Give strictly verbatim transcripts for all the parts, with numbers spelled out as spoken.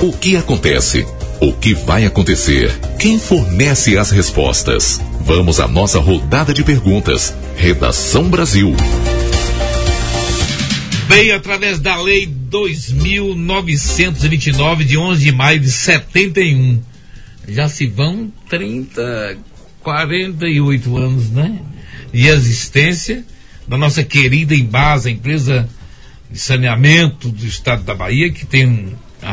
O que acontece? O que vai acontecer? Quem fornece as respostas? Vamos à nossa rodada de perguntas. Redação Brasil. Veio através da Lei dois mil novecentos e vinte e nove, de onze de maio de setenta e um. Já se vão trinta, quarenta e oito anos, né? De existência da nossa querida Embasa, empresa de saneamento do estado da Bahia, que tem um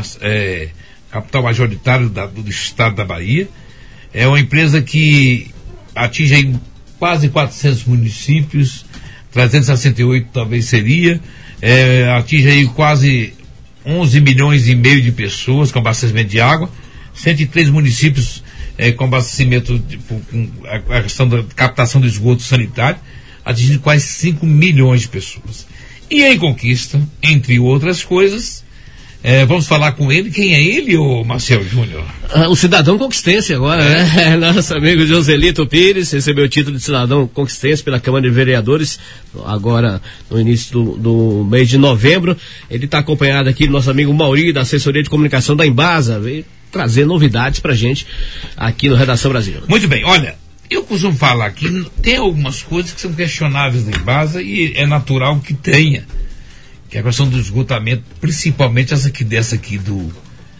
é, capital majoritário da, do estado da Bahia. É uma empresa que atinge aí quase quatrocentos municípios, trezentos e sessenta e oito talvez seria, é, atinge aí quase onze milhões e meio de pessoas com abastecimento de água, cento e três municípios é, com abastecimento, de, com a, a questão da captação do esgoto sanitário, atingindo quase cinco milhões de pessoas. E em Conquista, entre outras coisas, é, vamos falar com ele. Quem é ele, ô Marcel Júnior? Ah, o cidadão conquistense agora, é. né? Nosso amigo Joselito Pires recebeu o título de cidadão conquistense pela Câmara de Vereadores, agora no início do, do mês de novembro. Ele está acompanhado aqui do nosso amigo Mauri, da assessoria de comunicação da Embasa, veio trazer novidades pra gente aqui no Redação Brasil. Muito bem, olha, eu costumo falar que tem algumas coisas que são questionáveis da Embasa e é natural que tenha, que é a questão do esgotamento, principalmente essa aqui, dessa aqui do,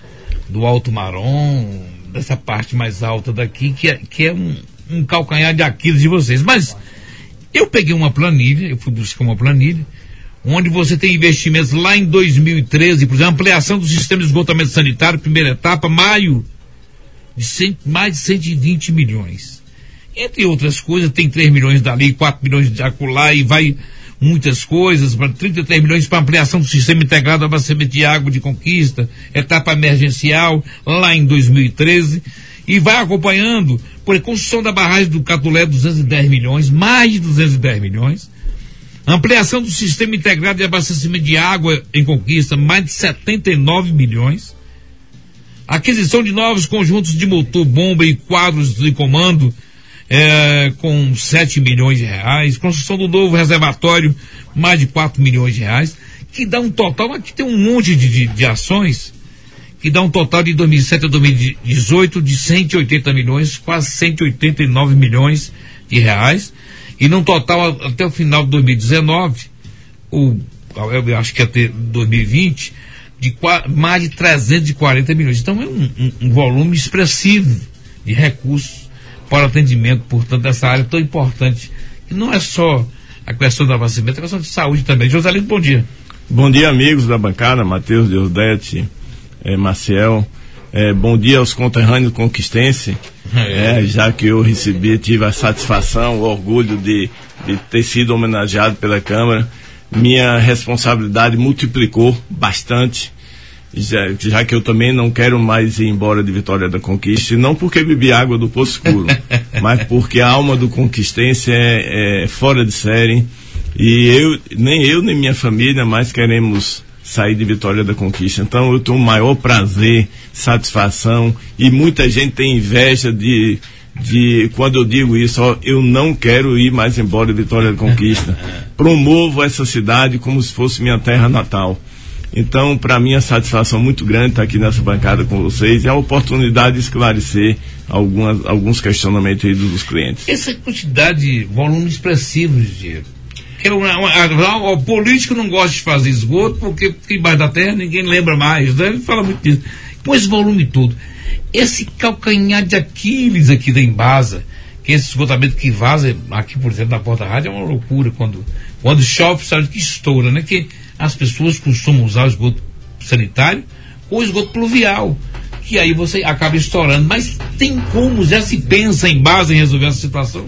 do Alto Marom, dessa parte mais alta daqui, que é, que é um, um calcanhar de Aquiles de vocês. Mas eu peguei uma planilha, eu fui buscar uma planilha, onde você tem investimentos lá em dois mil e treze, por exemplo, ampliação do sistema de esgotamento sanitário, primeira etapa, maio, de cem, mais de cento e vinte milhões. Entre outras coisas, tem três milhões dali, quatro milhões de acolá, e vai muitas coisas, para trinta e três milhões para ampliação do sistema integrado de abastecimento de água de Conquista, etapa emergencial, lá em dois mil e treze, e vai acompanhando, por construção da barragem do Catulé, duzentos e dez milhões, mais de duzentos e dez milhões, ampliação do sistema integrado de abastecimento de água em Conquista, mais de setenta e nove milhões, aquisição de novos conjuntos de motor, bomba e quadros de comando, É, com sete milhões de reais, construção do novo reservatório, mais de quatro milhões de reais, que dá um total, aqui tem um monte de, de, de ações, que dá um total de dois mil e sete a dois mil e dezoito de cento e oitenta milhões, quase cento e oitenta e nove milhões de reais, e num total até o final de dois mil e dezenove, ou eu acho que até dois mil e vinte, de mais de trezentos e quarenta milhões. Então é um, um, um volume expressivo de recursos para atendimento, portanto, dessa área tão importante, que não é só a questão do abastecimento, é a questão de saúde também. Joselito, bom dia. Bom dia, amigos da bancada, Matheus, Deusdete, eh, Maciel, eh, bom dia aos conterrâneos conquistenses, é. eh, já que eu recebi, tive a satisfação, o orgulho de, de ter sido homenageado pela Câmara. Minha responsabilidade multiplicou bastante, Já, já que eu também não quero mais ir embora de Vitória da Conquista, não porque bebi água do Poço Escuro, mas porque a alma do conquistense é, é fora de série, e eu, nem eu nem minha família mais queremos sair de Vitória da Conquista. Então eu tenho o maior prazer, satisfação, e muita gente tem inveja de, de quando eu digo isso, ó, eu não quero ir mais embora de Vitória da Conquista. Promovo essa cidade como se fosse minha terra natal. Então, para mim, a satisfação muito grande estar aqui nessa bancada com vocês e a oportunidade de esclarecer algumas, alguns questionamentos aí dos clientes. Essa quantidade, volume expressivo de dinheiro. Que é uma, uma, o político não gosta de fazer esgoto porque fica embaixo da terra, ninguém lembra mais, né? Ele fala muito disso. Com esse volume todo, esse calcanhar de Aquiles aqui da Embasa, que esse esgotamento que vaza aqui, por exemplo, na Porta Rádio, é uma loucura. Quando, quando chove, sabe que estoura, né? Que as pessoas costumam usar o esgoto sanitário ou esgoto pluvial, que aí você acaba estourando. Mas tem como, já se pensa em base em resolver essa situação?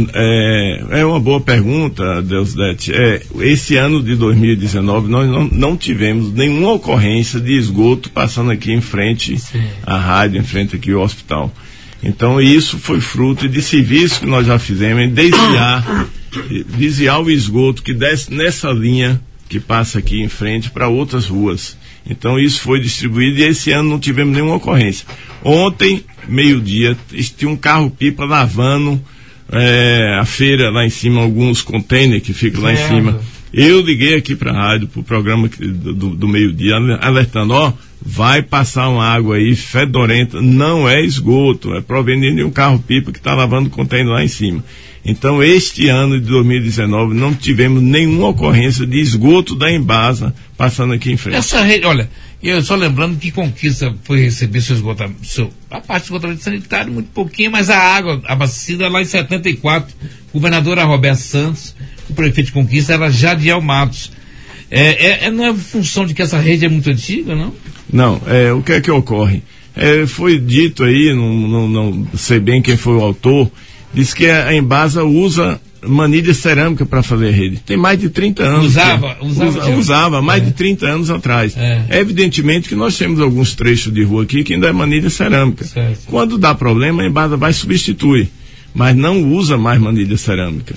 É, é uma boa pergunta, Deusdete. É, esse ano de dois mil e dezenove nós não, não tivemos nenhuma ocorrência de esgoto passando aqui em frente Sim. à rádio, em frente aqui ao hospital. Então isso foi fruto de serviço que nós já fizemos em desviar, desviar o esgoto que desce nessa linha que passa aqui em frente para outras ruas. Então isso foi distribuído e esse ano não tivemos nenhuma ocorrência. Ontem, meio-dia, tinha um carro-pipa lavando é, a feira lá em cima, alguns containers que ficam lá em cima. Eu liguei aqui para a rádio, para o programa do, do meio-dia, alertando, ó, vai passar uma água aí fedorenta, não é esgoto, é proveniente de um carro-pipa que está lavando o container lá em cima. Então, este ano de dois mil e dezenove, não tivemos nenhuma ocorrência de esgoto da Embasa passando aqui em frente. Essa rede, olha, eu só lembrando que Conquista foi receber seu esgotamento, seu, a parte do esgotamento sanitário, muito pouquinho, mas a água abastecida lá em setenta e quatro, governadora Roberto Santos, o prefeito de Conquista era Jadiel Matos. É, é, não é função de que essa rede é muito antiga, não? Não, é, o que é que ocorre? É, foi dito aí, não, não, não sei bem quem foi o autor, diz que a Embasa usa manilha cerâmica para fazer rede. Tem mais de trinta anos. Usava? Que, usava, usa, usava mais é. de trinta anos atrás. É. É evidentemente que nós temos alguns trechos de rua aqui que ainda é manilha cerâmica. Certo. Quando dá problema, a Embasa vai substituir, mas não usa mais manilha cerâmica.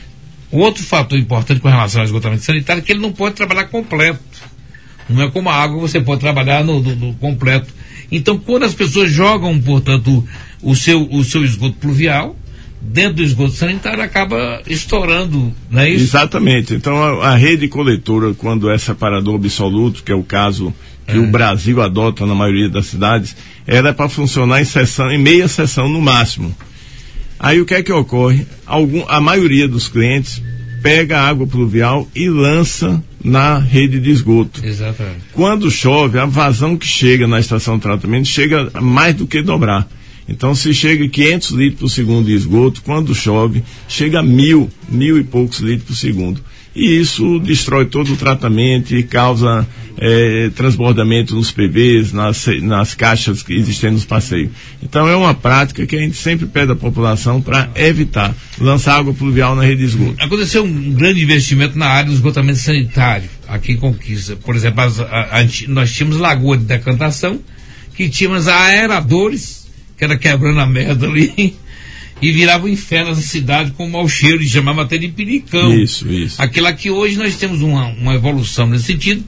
O outro fator importante com relação ao esgotamento sanitário é que ele não pode trabalhar completo. Não é como a água, você pode trabalhar no, no, no completo. Então, quando as pessoas jogam, portanto, o seu, o seu esgoto pluvial, dentro do esgoto sanitário, acaba estourando, não é isso? Exatamente. Então, a, a rede coletora, quando é separador absoluto, que é o caso que é. o Brasil adota na maioria das cidades, ela é para funcionar em, sessão, em meia sessão no máximo. Aí o que é que ocorre? Algum, a maioria dos clientes pega a água pluvial e lança na rede de esgoto. Exatamente. Quando chove, a vazão que chega na estação de tratamento chega a mais do que dobrar. Então, se chega quinhentos litros por segundo de esgoto, quando chove, chega a mil, mil e poucos litros por segundo. E isso destrói todo o tratamento e causa é, transbordamento nos P Vs, nas, nas caixas que existem nos passeios. Então, é uma prática que a gente sempre pede à população para evitar lançar água pluvial na rede de esgoto. Aconteceu um grande investimento na área do esgotamento sanitário, aqui em Conquista. Por exemplo, as, a, a, nós tínhamos lagoa de decantação, que tínhamos aeradores, que era quebrando a merda ali, e virava um inferno essa cidade com um mau cheiro, e chamava até de piricão. Isso, isso. Aquilo aqui hoje nós temos uma, uma evolução nesse sentido,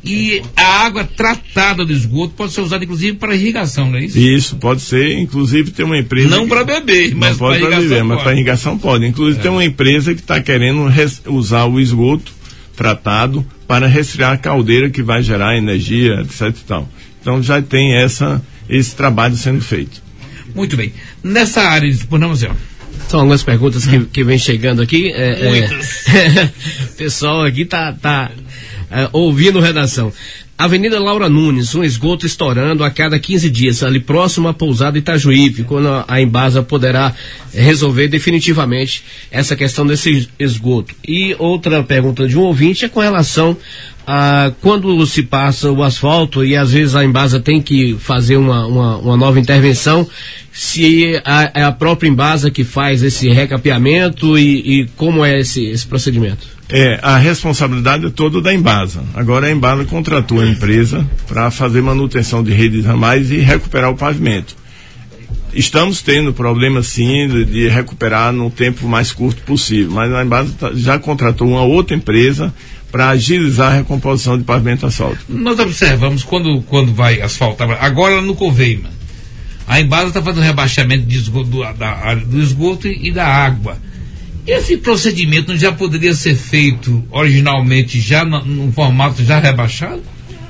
e a água tratada do esgoto pode ser usada inclusive para irrigação, não é isso? Isso, pode ser, inclusive tem uma empresa... Não para beber, mas para irrigação beber, mas para irrigação pode. Inclusive é. tem uma empresa que está querendo res, usar o esgoto tratado para resfriar a caldeira que vai gerar energia, etc e tal. Então já tem essa, esse trabalho sendo feito. Muito bem. Nessa área, disponhamos, Zé. São algumas perguntas que, que vem chegando aqui. É, Muitas. É, o pessoal aqui tá, tá é, ouvindo redação. Avenida Laura Nunes, um esgoto estourando a cada quinze dias, ali próximo à pousada Itajuípe, quando a, a Embasa poderá resolver definitivamente essa questão desse esgoto. E outra pergunta de um ouvinte é com relação a quando se passa o asfalto e às vezes a Embasa tem que fazer uma, uma, uma nova intervenção, se a, é a própria Embasa que faz esse recapeamento e, e como é esse, esse procedimento? É, a responsabilidade é toda da Embasa. Agora a Embasa contratou a empresa para fazer manutenção de redes ramais e recuperar o pavimento. Estamos tendo problema sim de, de recuperar no tempo mais curto possível, mas a Embasa tá, já contratou uma outra empresa para agilizar a recomposição de pavimento asfáltico. Nós observamos quando, quando vai asfaltar, agora no Coveima, a Embasa está fazendo rebaixamento de esgoto, do, da, do esgoto e, e da água. Esse procedimento já poderia ser feito originalmente já no, no formato já rebaixado?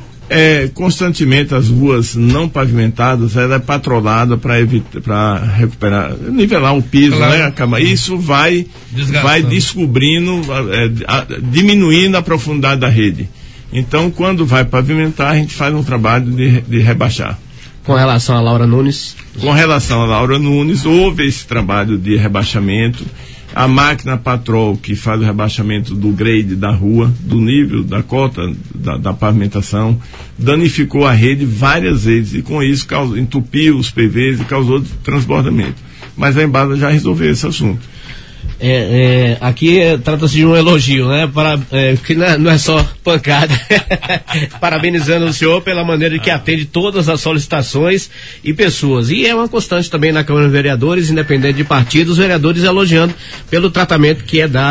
É, constantemente as ruas não pavimentadas, ela é patrolada para evitar, para recuperar, nivelar o piso, claro. né? Isso vai, vai descobrindo, é, a, diminuindo a profundidade da rede. Então, quando vai pavimentar, a gente faz um trabalho de, de rebaixar. Com relação a Laura Nunes? Com relação a Laura Nunes, houve esse trabalho de rebaixamento. A máquina Patrol, que faz o rebaixamento do grade da rua, do nível, da cota da, da pavimentação, danificou a rede várias vezes e com isso causou, entupiu os P Vs e causou transbordamento. Mas a Embasa já resolveu esse assunto. É, é, aqui é, trata-se de um elogio, né? Para, é, que não é, não é só pancada. Parabenizando o senhor pela maneira que atende todas as solicitações e pessoas. E é uma constante também na Câmara de Vereadores, independente de partidos, os vereadores elogiando pelo tratamento que é dado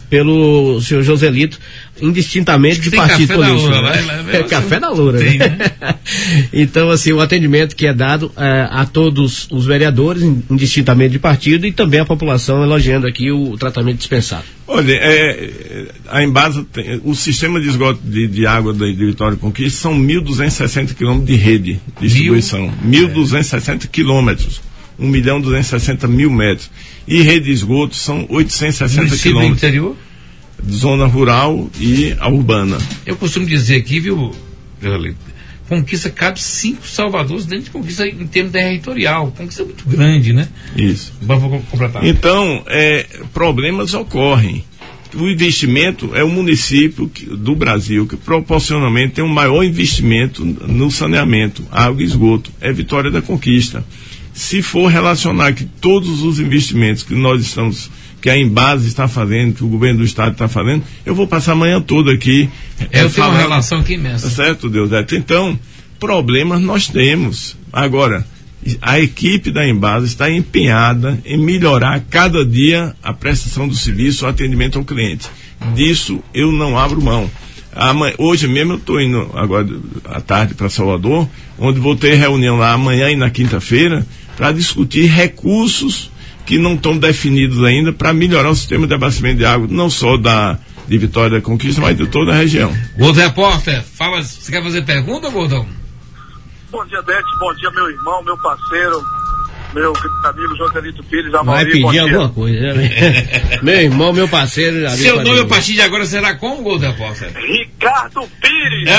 pelo senhor Joselito, indistintamente de partido político. Loura, né? lá, lá, É café da Loura. Tem, né? né? Então, assim, o atendimento que é dado é, a todos os vereadores, indistintamente de partido, e também a população elogiando aqui o tratamento dispensado. Olha, é, a Embasa tem, o sistema de esgoto de, de água de, de Vitória e Conquista são mil duzentos e sessenta quilômetros de rede de distribuição. mil duzentos e sessenta quilômetros. um milhão duzentos e sessenta mil metros. E rede de esgoto são oitocentos e sessenta quilômetros. Interior? Zona rural e a urbana. Eu costumo dizer aqui, viu, Conquista cabe cinco Salvadores dentro de Conquista em termos territorial. Conquista é muito grande, né? Isso. Vamos completar. Então, é, problemas ocorrem. O investimento é o município que, do Brasil que proporcionalmente tem o maior investimento no saneamento, água e esgoto. É Vitória da Conquista. Se for relacionar que todos os investimentos que nós estamos, que a Embasa está fazendo, que o governo do estado está fazendo, eu vou passar a manhã toda aqui. É, eu tenho uma relação aqui imensa. Certo, Deus. Então, problemas nós temos. Agora, a equipe da Embasa está empenhada em melhorar cada dia a prestação do serviço, o atendimento ao cliente. Disso eu não abro mão. Amanhã, hoje mesmo eu estou indo agora à tarde para Salvador, onde vou ter reunião lá amanhã e na quinta-feira para discutir recursos que não estão definidos ainda para melhorar o sistema de abastecimento de água, não só da de Vitória da Conquista, mas de toda a região. Gordo Repórter, fala, você quer fazer pergunta, Gordão? Bom dia, Bete, bom dia, meu irmão, meu parceiro, meu amigo Joselito Pires, a Vai Mauri, pedir alguma coisa, né? Meu irmão, meu parceiro. Seu nome a partir de agora será como, Gordo Repórter? Ricardo Pires!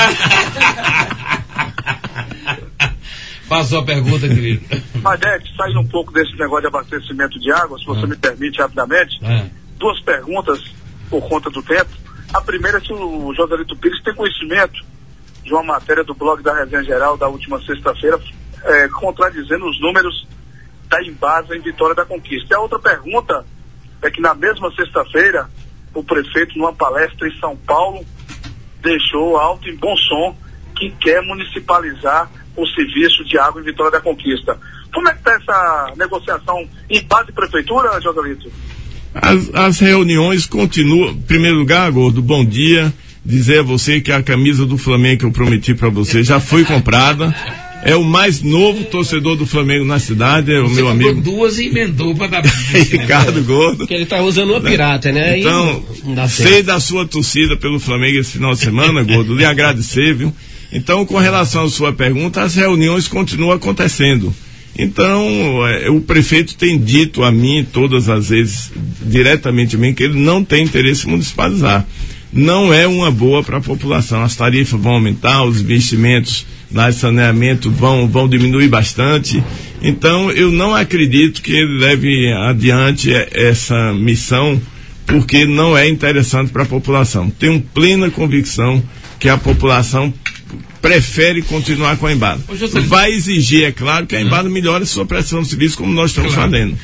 Passou a pergunta, querido. Mas, Bete, saindo um pouco desse negócio de abastecimento de água, se você ah. me permite rapidamente, ah. duas perguntas por conta do tempo. A primeira é se o Joselito Pires tem conhecimento de uma matéria do blog da Resenha Geral da última sexta-feira, é, contradizendo os números da Embasa em Vitória da Conquista. E a outra pergunta é que na mesma sexta-feira, o prefeito, numa palestra em São Paulo, deixou alto em bom som que quer municipalizar o serviço de água em Vitória da Conquista. Como é que está essa negociação em base prefeitura, Joselito? As, as reuniões continuam. Em primeiro lugar, Gordo, bom dia. Dizer a você que a camisa do Flamengo que eu prometi para você já foi comprada. É o mais novo torcedor do Flamengo na cidade, é o você meu amigo. Duas e emendou para dar. Ricardo Gordo. Porque ele tá usando uma pirata, né? Então, sei da sua torcida pelo Flamengo esse final de semana, Gordo, lhe agradecer, viu? Então, com relação à sua pergunta, as reuniões continuam acontecendo. Então, é, o prefeito tem dito a mim, todas as vezes, diretamente a mim, que ele não tem interesse em municipalizar. Não é uma boa para a população. As tarifas vão aumentar, os investimentos na saneamento vão, vão diminuir bastante. Então, eu não acredito que ele leve adiante essa missão, porque não é interessante para a população. Tenho plena convicção que a população prefere continuar com a Embasa. Vai exigir, é claro, que a Embasa melhore sua prestação de serviço, como nós estamos claro. fazendo.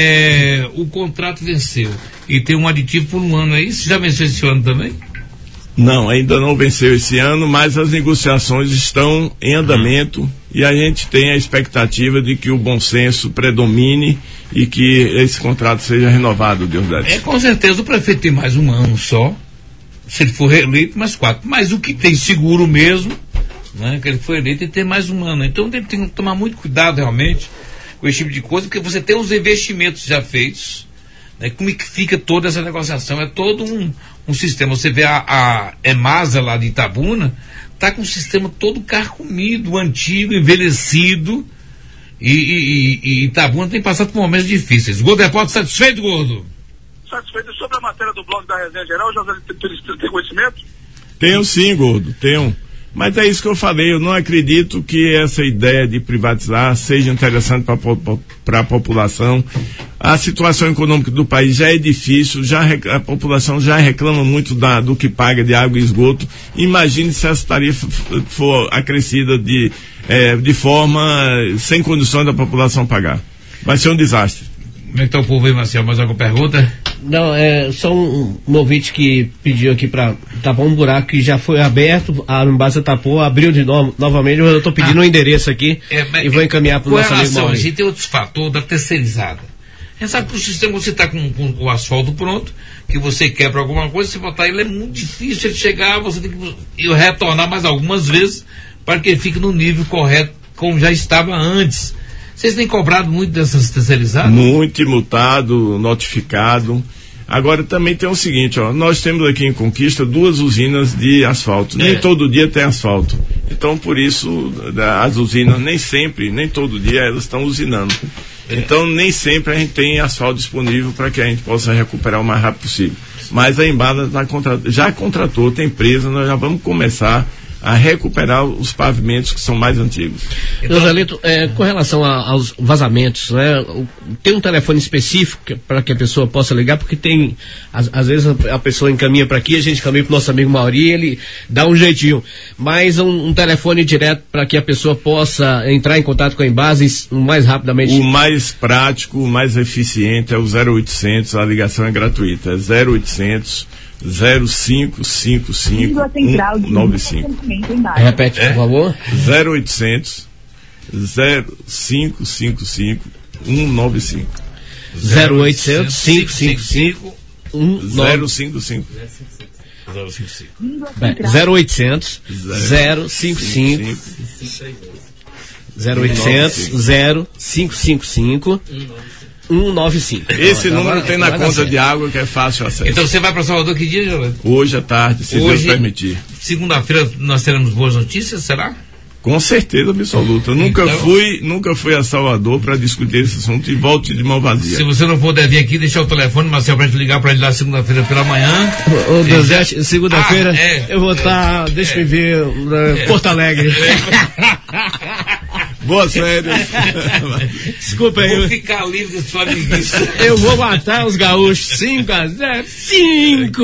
É, o contrato venceu e tem um aditivo por um ano, é isso? Já venceu esse ano também? Não, ainda não venceu esse ano, mas as negociações estão em andamento ah. e a gente tem a expectativa de que o bom senso predomine e que esse contrato seja renovado, Deus dá. É, com certeza o prefeito tem mais um ano só, se ele for reeleito, mais quatro. Mas o que tem seguro mesmo, né, que ele foi eleito, ele tem mais um ano. Então ele tem que tomar muito cuidado realmente com esse tipo de coisa, porque você tem os investimentos já feitos, né, como é que fica toda essa negociação? É todo um, um sistema. Você vê a, a Embasa lá de Itabuna, está com um sistema todo carcomido, antigo, envelhecido, e, e, e Itabuna tem passado por momentos difíceis. Gordo Repórter, satisfeito, Gordo? Satisfeito. Sobre a matéria do blog da Resenha Geral, José, tem conhecimento? Tenho sim, Gordo, tenho. Mas é isso que eu falei, eu não acredito que essa ideia de privatizar seja interessante para a população. A situação econômica do país já é difícil, já, a população já reclama muito da, do que paga de água e esgoto. Imagine se essa tarifa for acrescida de, é, de forma sem condições da população pagar. Vai ser um desastre. Como é que tá o povo aí, Marcelo? Mais alguma pergunta? Não, é só um, um ouvinte que pediu aqui para tapar um buraco que já foi aberto, a Embasa tapou, abriu de novo, novamente, eu estou pedindo o ah, um endereço aqui é, e vou encaminhar para o nosso amigo Mauri. A gente tem outros fatores da terceirizada. A gente sabe que o sistema, você está com, com o asfalto pronto, que você quebra alguma coisa, você botar ele é muito difícil ele chegar, você tem que retornar mais algumas vezes para que ele fique no nível correto, como já estava antes. Vocês têm cobrado muito dessas terceirizadas? Muito multado, notificado. Agora também tem o seguinte, ó, nós temos aqui em Conquista duas usinas de asfalto. É. Nem todo dia tem asfalto. Então, por isso, as usinas nem sempre, nem todo dia elas estão usinando. É. Então, nem sempre a gente tem asfalto disponível para que a gente possa recuperar o mais rápido possível. Mas a Embasa tá contra... já contratou, tem empresa, nós já vamos começar a recuperar os pavimentos que são mais antigos. Então, Joselito, é, com relação a, aos vazamentos, né, tem um telefone específico para que a pessoa possa ligar, porque tem, às, às vezes a, a pessoa encaminha para aqui, a gente encaminha para o nosso amigo Mauri, ele dá um jeitinho, mas um, um telefone direto para que a pessoa possa entrar em contato com a Embasa o mais rapidamente. O mais prático, o mais eficiente é o zero oitocentos, a ligação é gratuita, é zero oitocentos zero cinco cinco cinco um nove cinco. Repete, por favor. zero oitocentos zero cinco cinco cinco um nove cinco. zero oitocentos cinco cinco cinco um nove cinco. zero oitocentos zero cinco cinco zero oitocentos zero cinco cinco cinco um nove cinco. Esse então, número agora, tem na conta de água, que é fácil acesso. Então você vai para Salvador que dia, Jolete? Hoje à tarde, se Hoje, Deus permitir. Segunda-feira nós teremos boas notícias, será? Com certeza absoluta. Eu nunca então, fui, nunca fui a Salvador para discutir esse assunto e volte de mão vazia. Se você não puder vir aqui, deixar o telefone, Marcelo, para gente ligar para ele lá segunda-feira pela manhã. Ô, Deus, já... segunda-feira ah, é, eu vou estar, é, deixa eu é, ver, é, Porto Alegre. É. Boas férias. Desculpa aí. Vou ficar livre de sua amiguista. Eu vou matar os gaúchos. cinco a zero. cinco!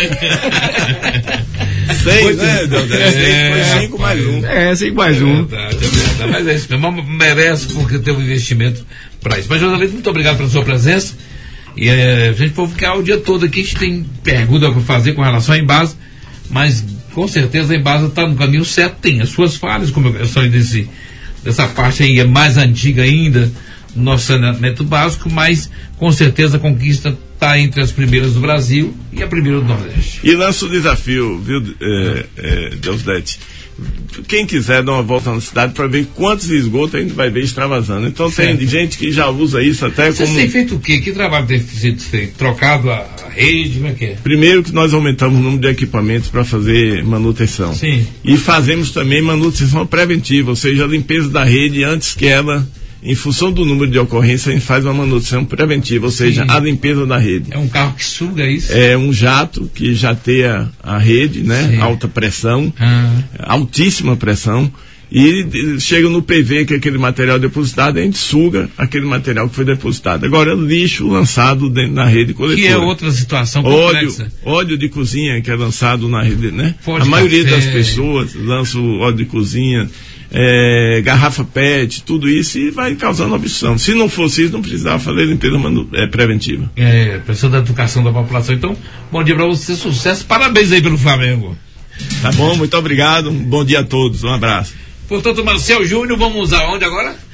seis, né? Foi cinco mais um. É, cinco mais um. É verdade, é verdade. Mas é isso mesmo. Merece porque teve um investimento para isso. Mas, Joselito, muito obrigado pela sua presença. E é, a gente for ficar o dia todo aqui. A gente tem pergunta para fazer com relação à Embasa. Mas, com certeza, a Embasa está no caminho certo. Tem as suas falhas, como eu falei desse. Essa parte aí é mais antiga ainda do nosso saneamento básico, mas com certeza a Conquista está entre as primeiras do Brasil e a primeira do Nordeste. E lança o desafio, viu, é, é, Deusdete? Quem quiser dar uma volta na cidade para ver quantos esgotos a gente vai ver extravasando. Então certo. Tem gente que já usa isso até Vocês como... Você tem feito o quê? Que trabalho tem sido feito? Trocado a rede? Como é que é? Primeiro que nós aumentamos o número de equipamentos para fazer manutenção. Sim. E fazemos também manutenção preventiva, ou seja, a limpeza da rede antes que ela... Em função do número de ocorrências, a gente faz uma manutenção preventiva, ou seja, Sim. a limpeza da rede. É um carro que suga isso? É um jato que jateia a rede, né? Sim. Alta pressão, ah. altíssima pressão, e chega no P V, que é aquele material depositado, a gente suga aquele material que foi depositado. Agora, lixo lançado dentro da rede coletora. Que é outra situação complexa. Óleo, óleo de cozinha que é lançado na rede, né? Pode a maioria café. das pessoas lança o óleo de cozinha, É, garrafa P E T, tudo isso, e vai causando obstrução. Se não fosse isso, não precisava fazer limpeza é, preventiva. É, precisa da educação da população. Então, bom dia para você, sucesso, parabéns aí pelo Flamengo. Tá bom, muito obrigado, um bom dia a todos, um abraço. Portanto, Marcel Júnior, vamos aonde agora?